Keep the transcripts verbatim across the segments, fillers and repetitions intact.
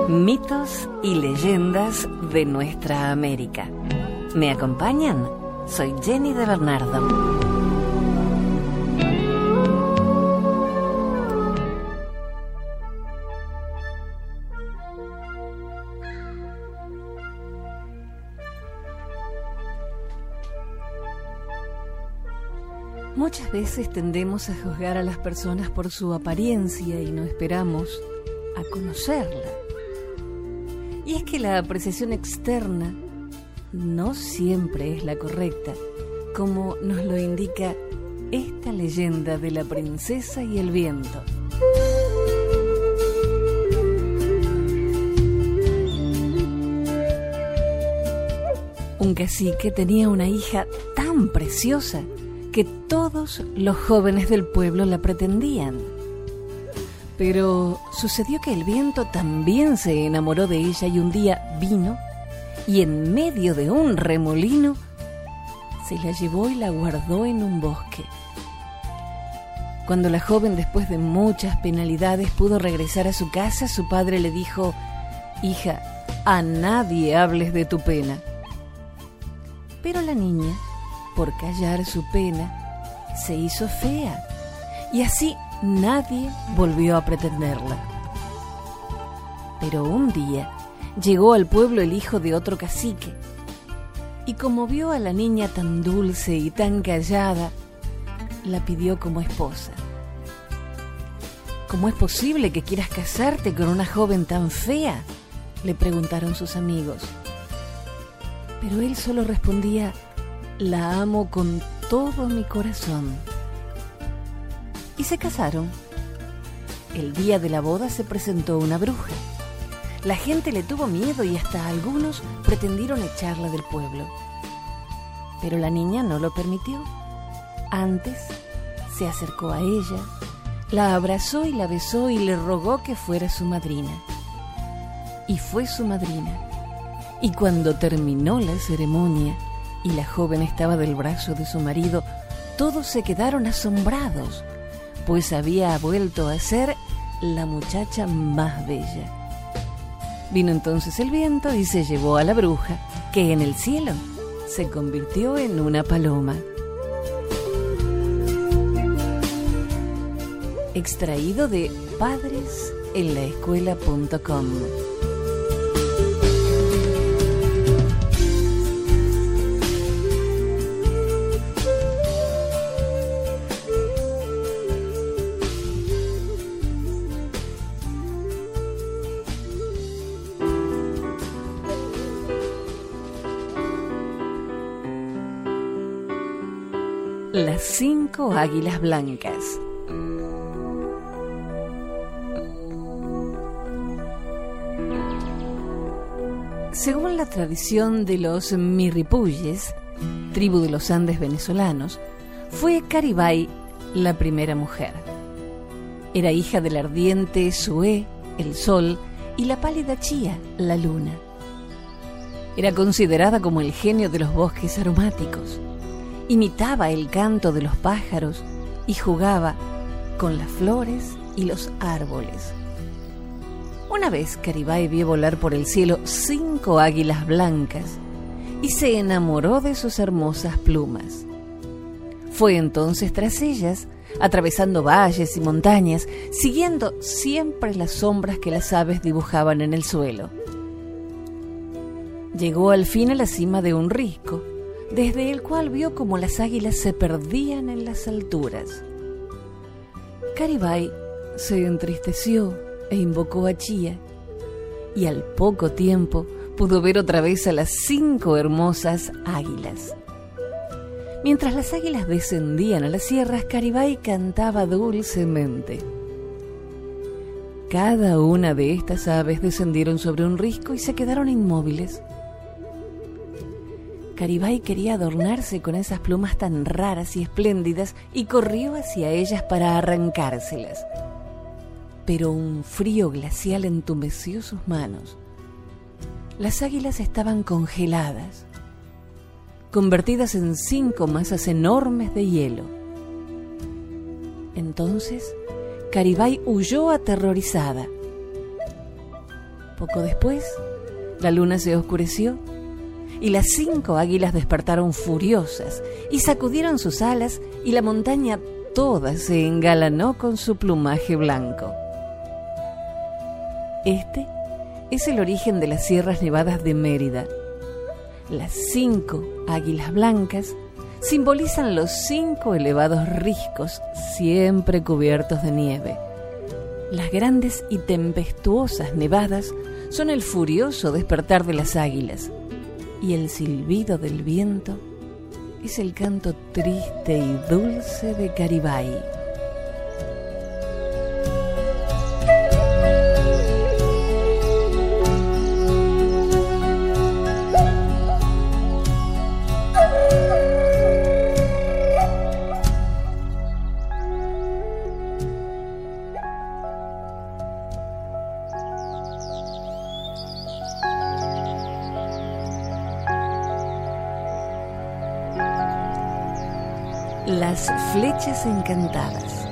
Mitos y leyendas de nuestra América. ¿Me acompañan? Soy Jenny de Bernardo. Muchas veces tendemos a juzgar a las personas por su apariencia y no esperamos a conocerla. Y es que la apreciación externa no siempre es la correcta, como nos lo indica esta leyenda de la princesa y el viento. Un cacique tenía una hija tan preciosa que todos los jóvenes del pueblo la pretendían. Pero sucedió que el viento también se enamoró de ella y un día vino y en medio de un remolino se la llevó y la guardó en un bosque. Cuando la joven, después de muchas penalidades, pudo regresar a su casa, su padre le dijo: «Hija, a nadie hables de tu pena». Pero la niña, por callar su pena, se hizo fea y así nadie volvió a pretenderla. Pero un día llegó al pueblo el hijo de otro cacique y como vio a la niña tan dulce y tan callada, la pidió como esposa. «¿Cómo es posible que quieras casarte con una joven tan fea?», le preguntaron sus amigos. Pero él solo respondía: «La amo con todo mi corazón». Y se casaron. El día de la boda se presentó una bruja. La gente le tuvo miedo y hasta algunos pretendieron echarla del pueblo. Pero la niña no lo permitió. Antes se acercó a ella, la abrazó y la besó y le rogó que fuera su madrina. Y fue su madrina. Y cuando terminó la ceremonia y la joven estaba del brazo de su marido, todos se quedaron asombrados, pues había vuelto a ser la muchacha más bella. Vino entonces el viento y se llevó a la bruja, que en el cielo se convirtió en una paloma. Extraído de padres en la escuela punto com. Las cinco águilas blancas. Según la tradición de los Mirripuyes, tribu de los Andes venezolanos, fue Caribay la primera mujer. Era hija del ardiente Sué, el sol, y la pálida Chía, la luna. Era considerada como el genio de los bosques aromáticos. Imitaba el canto de los pájaros y jugaba con las flores y los árboles. Una vez Caribay vio volar por el cielo cinco águilas blancas y se enamoró de sus hermosas plumas. Fue entonces tras ellas, atravesando valles y montañas, siguiendo siempre las sombras que las aves dibujaban en el suelo. Llegó al fin a la cima de un risco, desde el cual vio como las águilas se perdían en las alturas. Caribay se entristeció e invocó a Chía, y al poco tiempo pudo ver otra vez a las cinco hermosas águilas. Mientras las águilas descendían a las sierras, Caribay cantaba dulcemente. Cada una de estas aves descendieron sobre un risco y se quedaron inmóviles. Caribay quería adornarse con esas plumas tan raras y espléndidas y corrió hacia ellas para arrancárselas. Pero un frío glacial entumeció sus manos. Las águilas estaban congeladas, convertidas en cinco masas enormes de hielo. Entonces, Caribay huyó aterrorizada. Poco después, la luna se oscureció y las cinco águilas despertaron furiosas y sacudieron sus alas, y la montaña toda se engalanó con su plumaje blanco. Este es el origen de las Sierras Nevadas de Mérida. Las cinco águilas blancas simbolizan los cinco elevados riscos siempre cubiertos de nieve. Las grandes y tempestuosas nevadas son el furioso despertar de las águilas, y el silbido del viento es el canto triste y dulce de Caribay. Las flechas encantadas.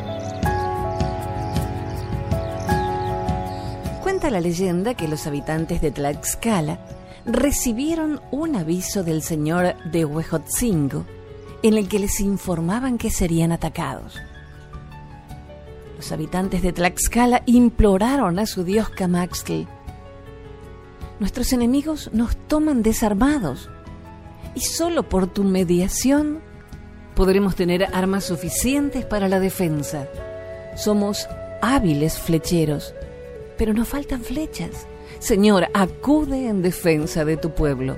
Cuenta la leyenda que los habitantes de Tlaxcala recibieron un aviso del señor de Huejotzingo en el que les informaban que serían atacados. Los habitantes de Tlaxcala imploraron a su dios Camaxtl: nuestros enemigos nos toman desarmados y solo por tu mediación podremos tener armas suficientes para la defensa. Somos hábiles flecheros, pero nos faltan flechas. Señor, acude en defensa de tu pueblo.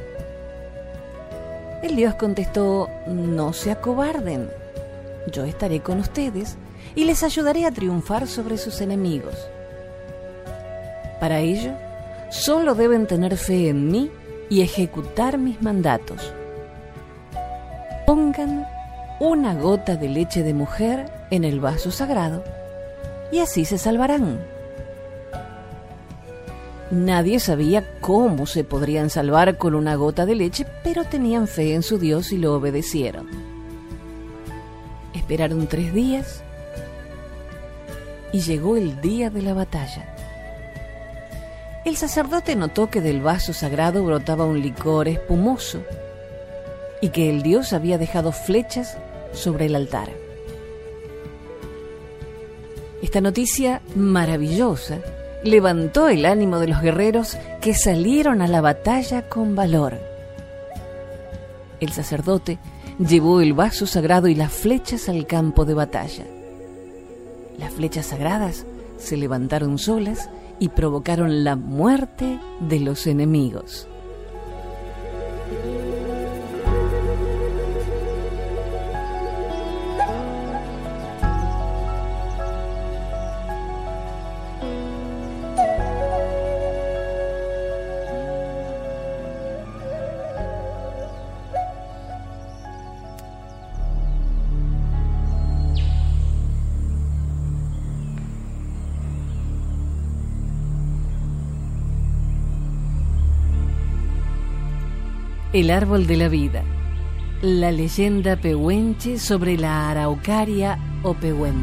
El dios contestó: no se acobarden. Yo estaré con ustedes y les ayudaré a triunfar sobre sus enemigos. Para ello, solo deben tener fe en mí y ejecutar mis mandatos. Pongan una gota de leche de mujer en el vaso sagrado y así se salvarán. Nadie sabía cómo se podrían salvar con una gota de leche, pero tenían fe en su Dios y lo obedecieron. Esperaron tres días y llegó el día de la batalla. El sacerdote notó que del vaso sagrado brotaba un licor espumoso y que el dios había dejado flechas sobre el altar. Esta noticia maravillosa levantó el ánimo de los guerreros que salieron a la batalla con valor. El sacerdote llevó el vaso sagrado y las flechas al campo de batalla. Las flechas sagradas se levantaron solas y provocaron la muerte de los enemigos. El árbol de la vida, la leyenda pehuenche sobre la araucaria o pehuen.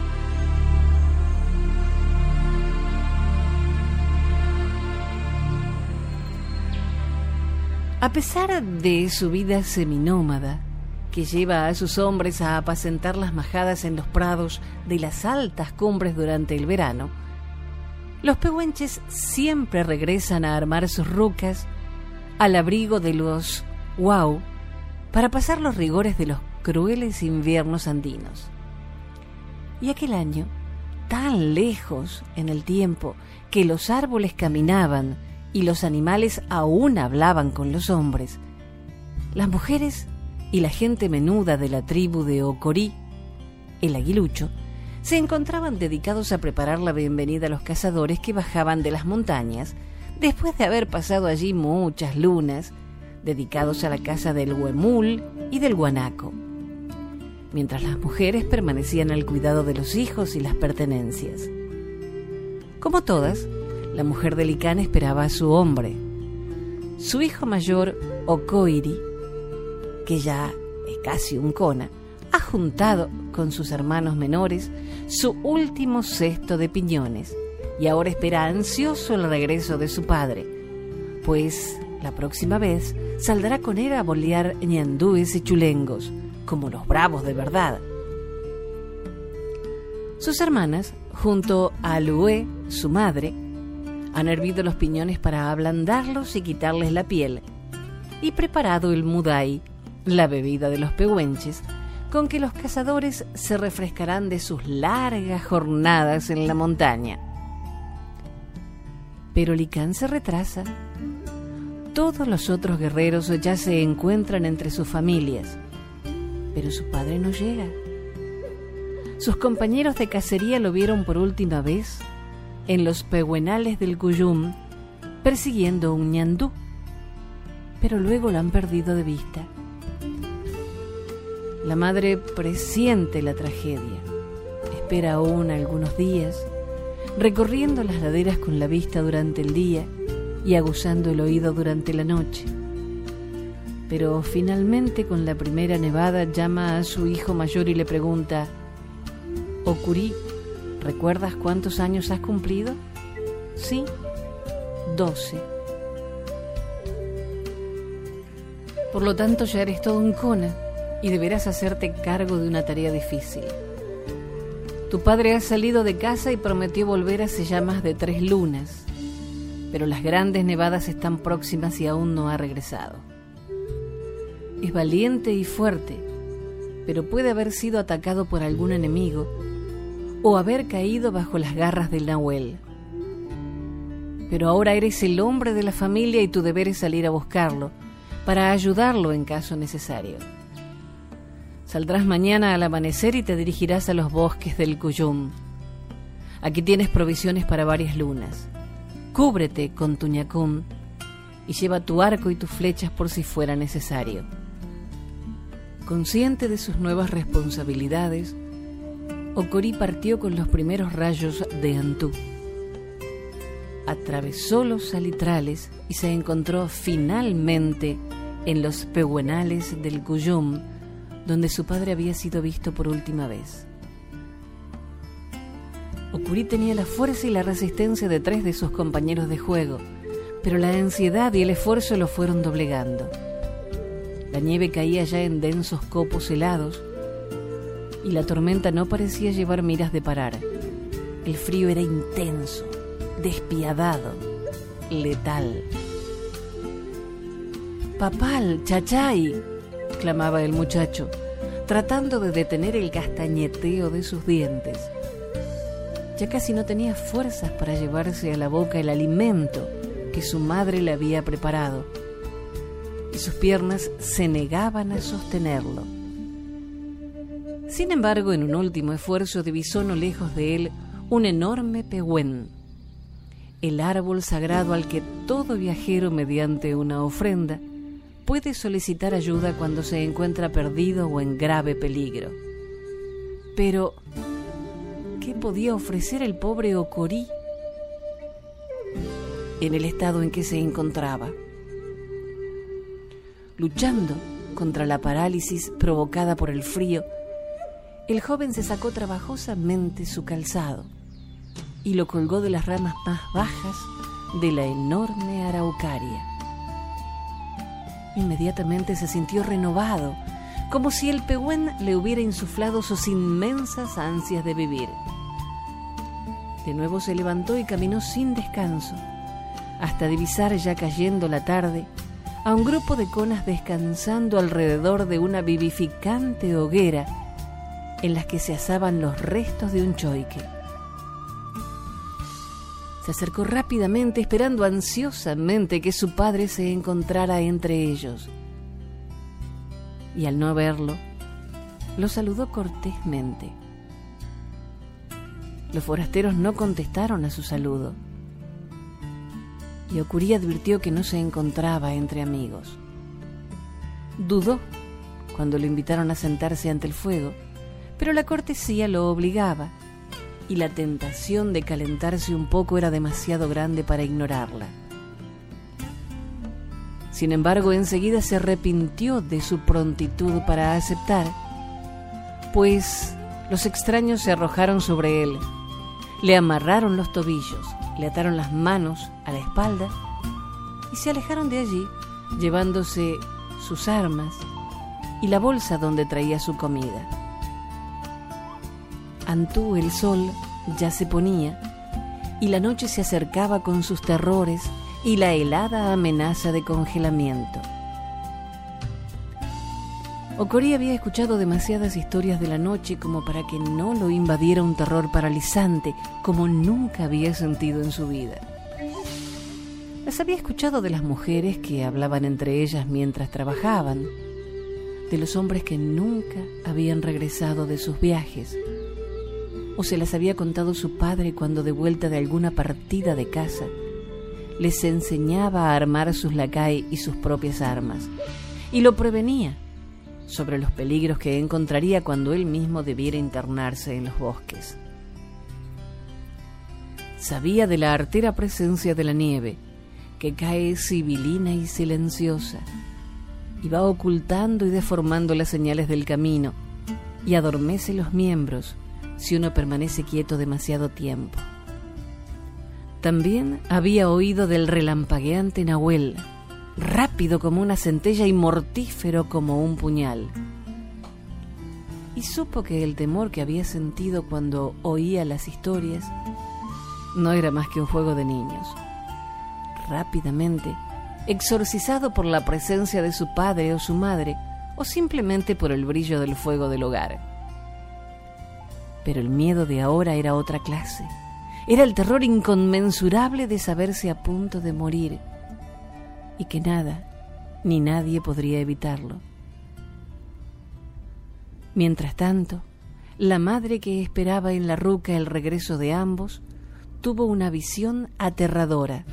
A pesar de su vida seminómada, que lleva a sus hombres a apacentar las majadas en los prados de las altas cumbres durante el verano, los pehuenches siempre regresan a armar sus rucas al abrigo de los huau para pasar los rigores de los crueles inviernos andinos. Y aquel año, tan lejos en el tiempo que los árboles caminaban y los animales aún hablaban con los hombres, las mujeres y la gente menuda de la tribu de Ocorí, el aguilucho, se encontraban dedicados a preparar la bienvenida a los cazadores que bajaban de las montañas después de haber pasado allí muchas lunas, dedicados a la caza del huemul y del guanaco, mientras las mujeres permanecían al cuidado de los hijos y las pertenencias. Como todas, la mujer de Licán esperaba a su hombre. Su hijo mayor, Ocoiri, que ya es casi un cona, ha juntado con sus hermanos menores su último cesto de piñones y ahora espera ansioso el regreso de su padre, pues la próxima vez saldrá con él a bolear ñandúes y chulengos, como los bravos de verdad. Sus hermanas, junto a Lué, su madre, han hervido los piñones para ablandarlos y quitarles la piel, y preparado el mudai, la bebida de los pehuenches, con que los cazadores se refrescarán de sus largas jornadas en la montaña. Pero Licán se retrasa. Todos los otros guerreros ya se encuentran entre sus familias, pero su padre no llega. Sus compañeros de cacería lo vieron por última vez en los pehuenales del Cuyum, persiguiendo un ñandú, pero luego lo han perdido de vista. La madre presiente la tragedia, espera aún algunos días, recorriendo las laderas con la vista durante el día y aguzando el oído durante la noche. Pero finalmente, con la primera nevada, llama a su hijo mayor y le pregunta: «Ocurí, ¿recuerdas cuántos años has cumplido?» «Sí, doce». «Por lo tanto, ya eres todo un cona y deberás hacerte cargo de una tarea difícil. Tu padre ha salido de casa y prometió volver hace ya más de tres lunas, pero las grandes nevadas están próximas y aún no ha regresado. Es valiente y fuerte, pero puede haber sido atacado por algún enemigo o haber caído bajo las garras del Nahuel. Pero ahora eres el hombre de la familia y tu deber es salir a buscarlo para ayudarlo en caso necesario. Saldrás mañana al amanecer y te dirigirás a los bosques del Cuyum. Aquí tienes provisiones para varias lunas. Cúbrete con tu ñacún y lleva tu arco y tus flechas por si fuera necesario». Consciente de sus nuevas responsabilidades, Ocorí partió con los primeros rayos de Antú. Atravesó los salitrales y se encontró finalmente en los pehuenales del Cuyum, donde su padre había sido visto por última vez. Ocurí tenía la fuerza y la resistencia de tres de sus compañeros de juego, pero la ansiedad y el esfuerzo lo fueron doblegando. La nieve caía ya en densos copos helados y la tormenta no parecía llevar miras de parar. El frío era intenso, despiadado, letal. «Papal, chachay», clamaba el muchacho, tratando de detener el castañeteo de sus dientes. Ya casi no tenía fuerzas para llevarse a la boca el alimento que su madre le había preparado, y sus piernas se negaban a sostenerlo. Sin embargo, en un último esfuerzo divisó no lejos de él un enorme pehuén, el árbol sagrado al que todo viajero, mediante una ofrenda, puede solicitar ayuda cuando se encuentra perdido o en grave peligro. Pero, ¿qué podía ofrecer el pobre Ocorí en el estado en que se encontraba? Luchando contra la parálisis provocada por el frío, el joven se sacó trabajosamente su calzado y lo colgó de las ramas más bajas de la enorme araucaria. Inmediatamente se sintió renovado, como si el pehuén le hubiera insuflado sus inmensas ansias de vivir. De nuevo se levantó y caminó sin descanso, hasta divisar, ya cayendo la tarde, a un grupo de conas descansando alrededor de una vivificante hoguera en las que se asaban los restos de un choique. Se acercó rápidamente, esperando ansiosamente que su padre se encontrara entre ellos. Y al no verlo, lo saludó cortésmente. Los forasteros no contestaron a su saludo, y Ocurí advirtió que no se encontraba entre amigos. Dudó cuando lo invitaron a sentarse ante el fuego, pero la cortesía lo obligaba, y la tentación de calentarse un poco era demasiado grande para ignorarla. Sin embargo, enseguida se arrepintió de su prontitud para aceptar, pues los extraños se arrojaron sobre él, Le amarraron los tobillos, le ataron las manos a la espalda y se alejaron de allí, llevándose sus armas y la bolsa donde traía su comida. Antú el sol ya se ponía y la noche se acercaba con sus terrores y la helada amenaza de congelamiento. Ocorí había escuchado demasiadas historias de la noche como para que no lo invadiera un terror paralizante como nunca había sentido en su vida. Las había escuchado de las mujeres que hablaban entre ellas mientras trabajaban, de los hombres que nunca habían regresado de sus viajes, o se las había contado su padre cuando de vuelta de alguna partida de caza les enseñaba a armar sus lacay y sus propias armas, y lo prevenía sobre los peligros que encontraría cuando él mismo debiera internarse en los bosques. Sabía de la artera presencia de la nieve, que cae sibilina y silenciosa, y va ocultando y deformando las señales del camino, y adormece los miembros si uno permanece quieto demasiado tiempo. También había oído del relampagueante nahuel, rápido como una centella y mortífero como un puñal. Y supo que el temor que había sentido cuando oía las historias no era más que un juego de niños. Rápidamente, exorcizado por la presencia de su padre o su madre, o simplemente por el brillo del fuego del hogar. Pero el miedo de ahora era otra clase. Era el terror inconmensurable de saberse a punto de morir, y que nada, ni nadie podría evitarlo. Mientras tanto, la madre que esperaba en la ruca el regreso de ambos, tuvo una visión aterradora.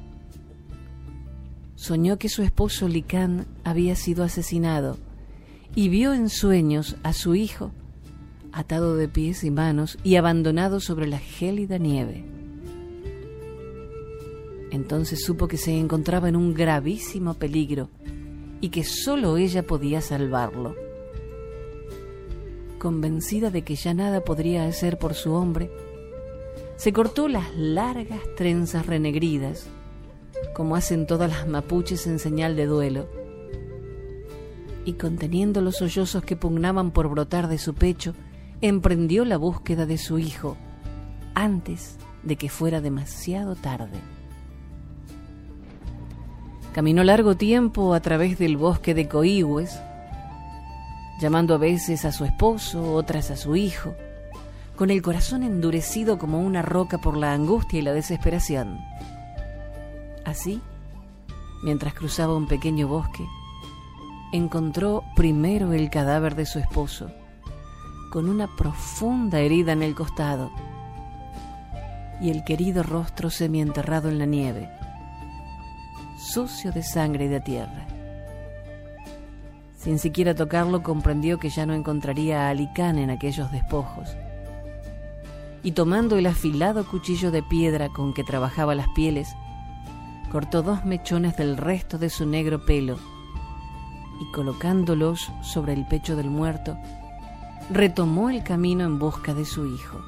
Soñó que su esposo Licán había sido asesinado y vio en sueños a su hijo atado de pies y manos y abandonado sobre la gélida nieve. Entonces supo que se encontraba en un gravísimo peligro y que solo ella podía salvarlo. Convencida de que ya nada podría hacer por su hombre, se cortó las largas trenzas renegridas, como hacen todas las mapuches en señal de duelo, y conteniendo los sollozos que pugnaban por brotar de su pecho, emprendió la búsqueda de su hijo antes de que fuera demasiado tarde. Caminó largo tiempo a través del bosque de coihües, llamando a veces a su esposo, otras a su hijo, con el corazón endurecido como una roca por la angustia y la desesperación. Así, mientras cruzaba un pequeño bosque, encontró primero el cadáver de su esposo, con una profunda herida en el costado, y el querido rostro semienterrado en la nieve, sucio de sangre y de tierra. Sin siquiera tocarlo, comprendió que ya no encontraría a Alicán en aquellos despojos, y tomando el afilado cuchillo de piedra con que trabajaba las pieles, cortó dos mechones del resto de su negro pelo y, colocándolos sobre el pecho del muerto, retomó el camino en busca de su hijo.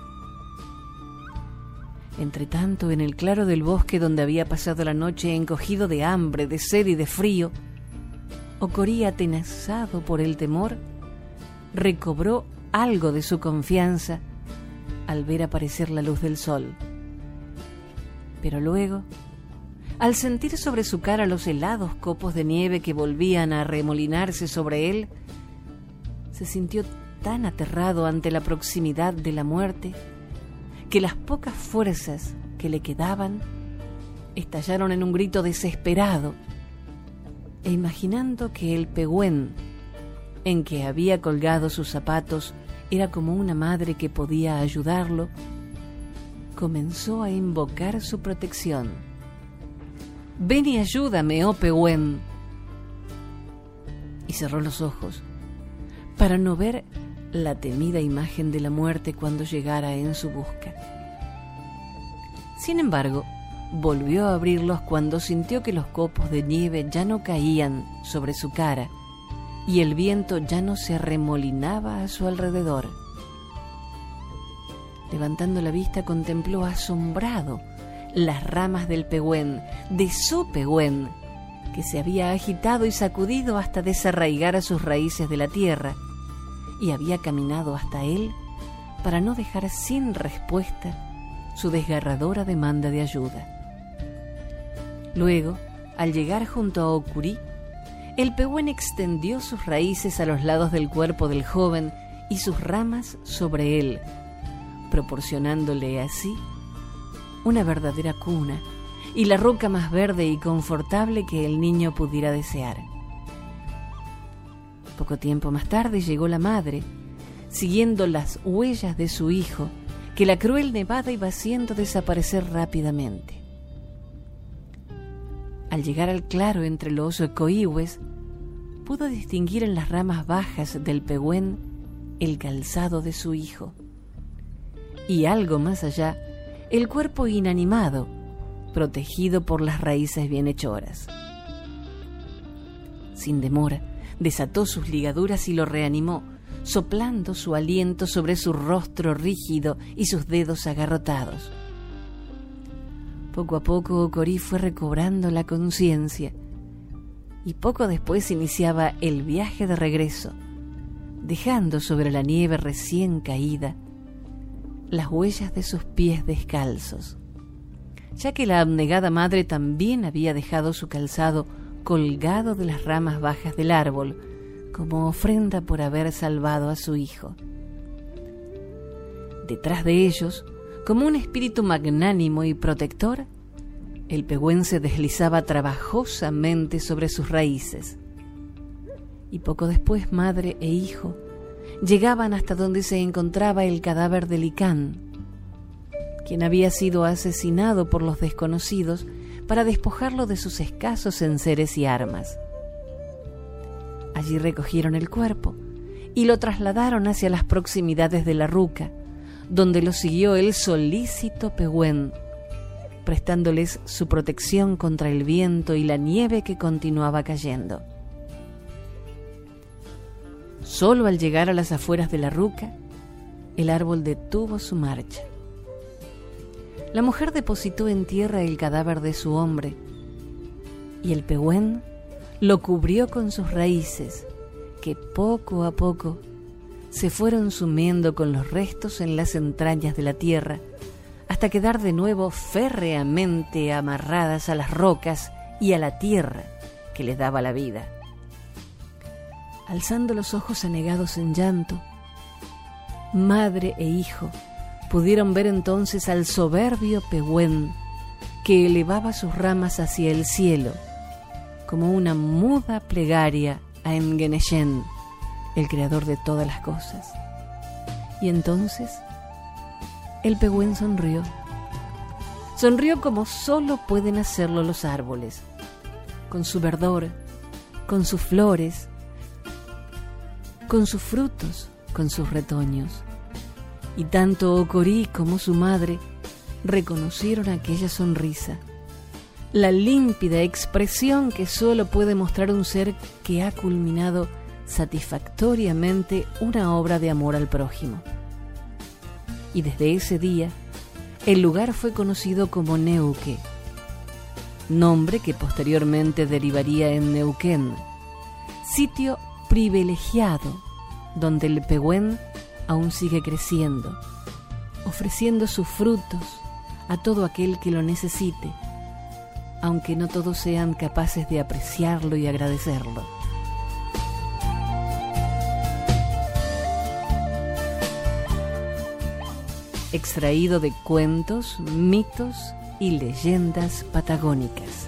Entretanto, en el claro del bosque donde había pasado la noche encogido de hambre, de sed y de frío, Ocorí, atenazado por el temor, recobró algo de su confianza al ver aparecer la luz del sol. Pero luego, al sentir sobre su cara los helados copos de nieve que volvían a arremolinarse sobre él, se sintió tan aterrado ante la proximidad de la muerte que las pocas fuerzas que le quedaban estallaron en un grito desesperado, e imaginando que el pehuen en que había colgado sus zapatos era como una madre que podía ayudarlo, comenzó a invocar su protección. «Ven y ayúdame, oh pehuen». Y cerró los ojos para no ver la temida imagen de la muerte cuando llegara en su busca. Sin embargo, volvió a abrirlos cuando sintió que los copos de nieve ya no caían sobre su cara y el viento ya no se arremolinaba a su alrededor. Levantando la vista, contempló asombrado las ramas del pehuen, de su pehuen, que se había agitado y sacudido hasta desarraigar a sus raíces de la tierra, y había caminado hasta él para no dejar sin respuesta su desgarradora demanda de ayuda. Luego, al llegar junto a Okurí, el pehuen extendió sus raíces a los lados del cuerpo del joven y sus ramas sobre él, proporcionándole así una verdadera cuna y la roca más verde y confortable que el niño pudiera desear. Poco tiempo más tarde llegó la madre, siguiendo las huellas de su hijo, que la cruel nevada iba haciendo desaparecer rápidamente. Al llegar al claro entre los coihues, pudo distinguir en las ramas bajas del pehuen el calzado de su hijo, y algo más allá, el cuerpo inanimado, protegido por las raíces bienhechoras. Sin demora, desató sus ligaduras y lo reanimó, soplando su aliento sobre su rostro rígido y sus dedos agarrotados. Poco a poco Okurí fue recobrando la conciencia, y poco después iniciaba el viaje de regreso, dejando sobre la nieve recién caída las huellas de sus pies descalzos, ya que la abnegada madre también había dejado su calzado colgado de las ramas bajas del árbol, como ofrenda por haber salvado a su hijo. Detrás de ellos, como un espíritu magnánimo y protector, el pehuen se deslizaba trabajosamente sobre sus raíces. Y poco después madre e hijo llegaban hasta donde se encontraba el cadáver de Licán, quien había sido asesinado por los desconocidos para despojarlo de sus escasos enseres y armas. Allí recogieron el cuerpo y lo trasladaron hacia las proximidades de la ruca, donde lo siguió el solícito pehuen, prestándoles su protección contra el viento y la nieve que continuaba cayendo. Solo al llegar a las afueras de la ruca, el árbol detuvo su marcha. La mujer depositó en tierra el cadáver de su hombre, y el pehuen lo cubrió con sus raíces, que poco a poco se fueron sumiendo con los restos en las entrañas de la tierra, hasta quedar de nuevo férreamente amarradas a las rocas y a la tierra que les daba la vida. Alzando los ojos anegados en llanto, madre e hijo pudieron ver entonces al soberbio pehuen que elevaba sus ramas hacia el cielo, como una muda plegaria a Engeneyen, el creador de todas las cosas. Y entonces el pehuen sonrió. Sonrió como solo pueden hacerlo los árboles, con su verdor, con sus flores, con sus frutos, con sus retoños. Y tanto Okurí como su madre reconocieron aquella sonrisa, la límpida expresión que solo puede mostrar un ser que ha culminado satisfactoriamente una obra de amor al prójimo. Y desde ese día, el lugar fue conocido como Neuque, nombre que posteriormente derivaría en Neuquén, sitio privilegiado donde el pehuen aún sigue creciendo, ofreciendo sus frutos a todo aquel que lo necesite, aunque no todos sean capaces de apreciarlo y agradecerlo. Extraído de cuentos, mitos y leyendas patagónicas.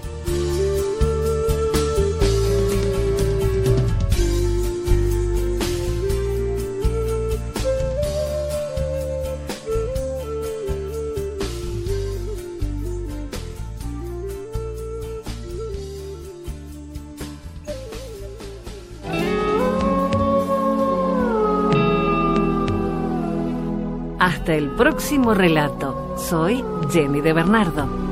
Hasta el próximo relato. Soy Jenny de Bernardo.